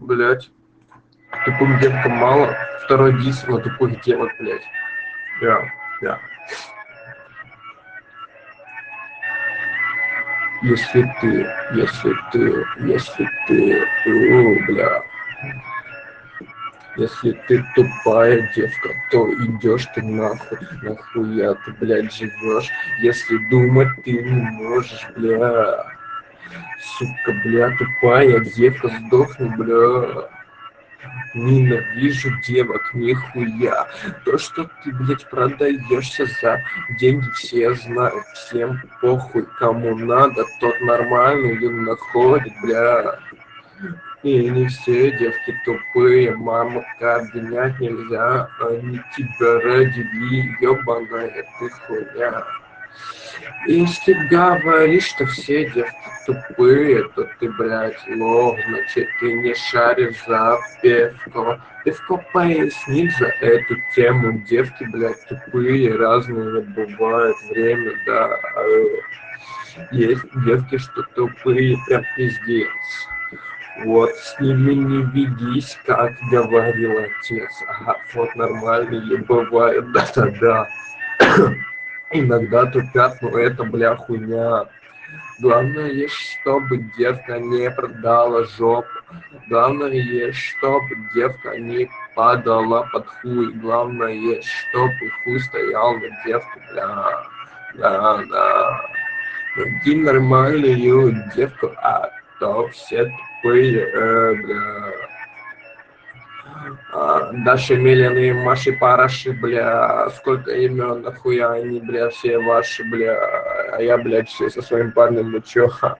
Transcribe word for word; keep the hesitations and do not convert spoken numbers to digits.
Блять. Тупым девкам мало. Второй диск на тупых девок, блять. Да, да. Если ты, если ты, если ты, о, бля. Если ты тупая девка, то идешь ты нахуй, нахуя ты, блядь, живешь, если думать ты не можешь, бля. Сука, бля, тупая девка, сдохни, бля. Ненавижу девок, нихуя. То, что ты, блядь, продаешься за деньги, все знают, всем похуй, кому надо, тот нормальную находит, бля. И не все девки тупые, маму обвинять нельзя, они тебя родили, ёбаная ты хуйня. Если говоришь, что все девки тупые, то ты, блядь, лох, значит ты не шаришь за пивко. Пивко пояснит за эту тему, девки, блядь, тупые, разные бывают, время, да. Есть девки, что тупые, прям пиздец. Вот с ними не ведись, как говорил отец. Ага, вот нормальные бывают, да-да-да. Иногда тупят, но это, бля, хуйня. Главное, чтобы девка не продала жопу. Главное, чтобы девка не падала под хуй. Главное, чтобы хуй стоял на девку, бля. Да, да. Найди нормальную девку, а то все тупые, э, бля. А, Даша Милины, Маши Параши, бля, сколько имен, нахуя они, бля, все ваши, бля, а я, блядь, все со своим парнем, ну чё, ха.